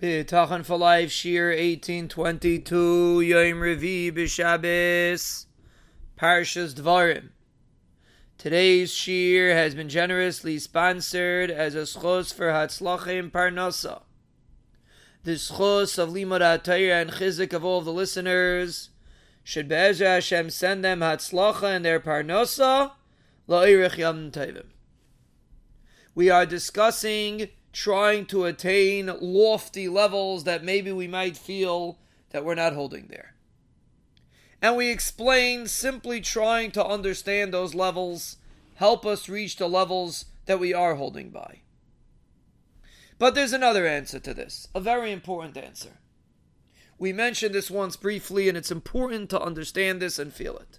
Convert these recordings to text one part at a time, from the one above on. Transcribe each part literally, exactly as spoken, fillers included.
Bitachon for Life, Shir eighteen twenty-two, Yom Revi B'Shabbos, Parshas Dvarim. Today's Shir has been generously sponsored as a schos for Hatzlachim Parnasa. The schos of Limud HaTorah and Chizik of all of the listeners should Be'ezra Hashem send them Hatzlacha in their Parnasa, La'irich Yom Tovim. We are discussing trying to attain lofty levels that maybe we might feel that we're not holding there. And we explain simply trying to understand those levels help us reach the levels that we are holding by. But there's another answer to this, a very important answer. We mentioned this once briefly, and it's important to understand this and feel it.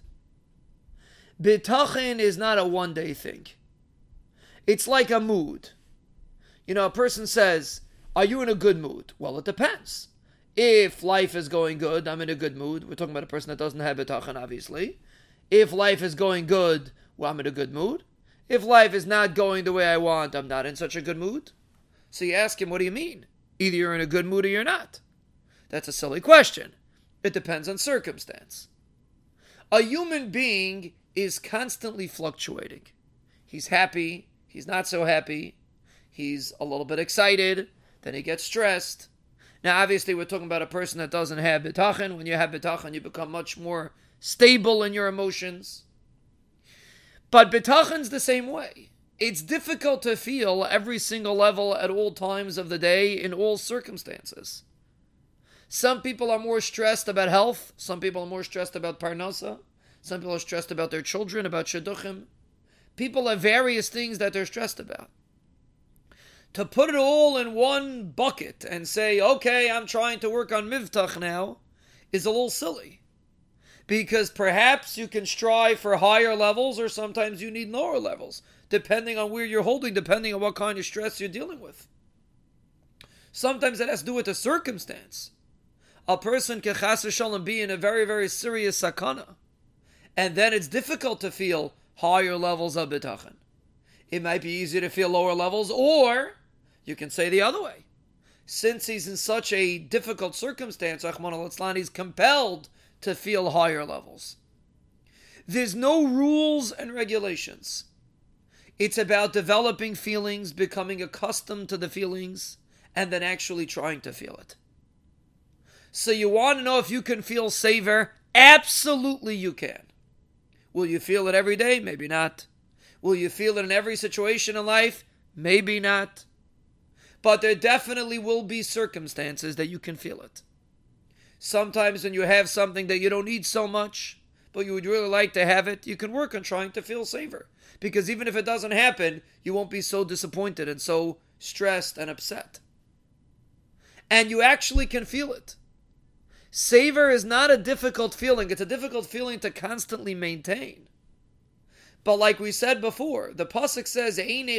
Bitachon is not a one-day thing. It's like a mood. You know, a person says, are you in a good mood? Well, it depends. If life is going good, I'm in a good mood. We're talking about a person that doesn't have bitachon, obviously. If life is going good, well, I'm in a good mood. If life is not going the way I want, I'm not in such a good mood. So you ask him, what do you mean? Either you're in a good mood or you're not. That's a silly question. It depends on circumstance. A human being is constantly fluctuating. He's happy, he's not so happy. He's a little bit excited, then he gets stressed. Now, obviously, we're talking about a person that doesn't have bitachon. When you have bitachon, you become much more stable in your emotions. But bitachon's the same way. It's difficult to feel every single level at all times of the day in all circumstances. Some people are more stressed about health. Some people are more stressed about parnasa. Some people are stressed about their children, about shidduchim. People have various things that they're stressed about. To put it all in one bucket and say, okay, I'm trying to work on mivtach now, is a little silly. Because perhaps you can strive for higher levels, or sometimes you need lower levels, depending on where you're holding, depending on what kind of stress you're dealing with. Sometimes it has to do with the circumstance. A person can chas v'shalom be in a very, very serious sakana, and then it's difficult to feel higher levels of bitachon. It might be easier to feel lower levels, or you can say the other way. Since he's in such a difficult circumstance, Rahman al-Islan, he's compelled to feel higher levels. There's no rules and regulations. It's about developing feelings, becoming accustomed to the feelings, and then actually trying to feel it. So you want to know if you can feel savor? Absolutely you can. Will you feel it every day? Maybe not. Will you feel it in every situation in life? Maybe not. But there definitely will be circumstances that you can feel it. Sometimes when you have something that you don't need so much, but you would really like to have it, you can work on trying to feel savor. Because even if it doesn't happen, you won't be so disappointed and so stressed and upset. And you actually can feel it. Savor is not a difficult feeling. It's a difficult feeling to constantly maintain. But like we said before, the pasuk says,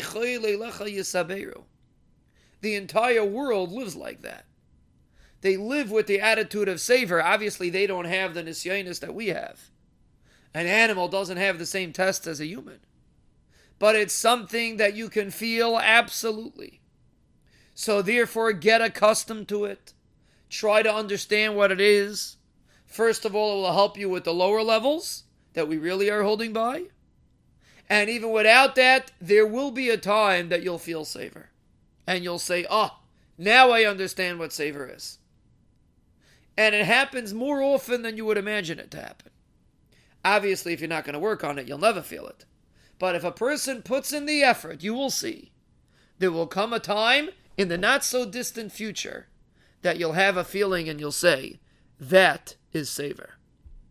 the entire world lives like that. They live with the attitude of savor. Obviously, they don't have the nisyonis that we have. An animal doesn't have the same test as a human. But it's something that you can feel absolutely. So therefore, get accustomed to it. Try to understand what it is. First of all, it will help you with the lower levels that we really are holding by. And even without that, there will be a time that you'll feel savor. And you'll say, oh, now I understand what savor is. And it happens more often than you would imagine it to happen. Obviously, if you're not going to work on it, you'll never feel it. But if a person puts in the effort, you will see. There will come a time in the not so distant future that you'll have a feeling and you'll say, that is savor.